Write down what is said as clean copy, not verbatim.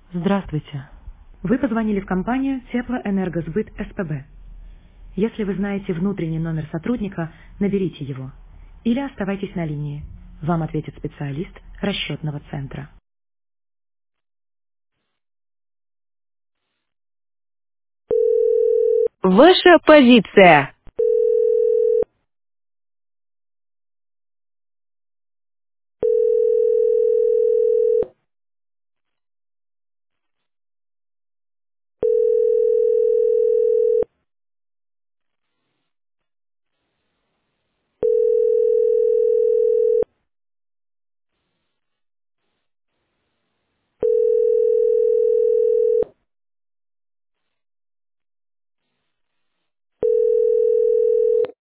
Здравствуйте. Вы позвонили в компанию Теплоэнергосбыт СПБ. Если вы знаете внутренний номер сотрудника, наберите его. Или оставайтесь на линии. Вам ответит специалист расчетного центра. Ваша позиция.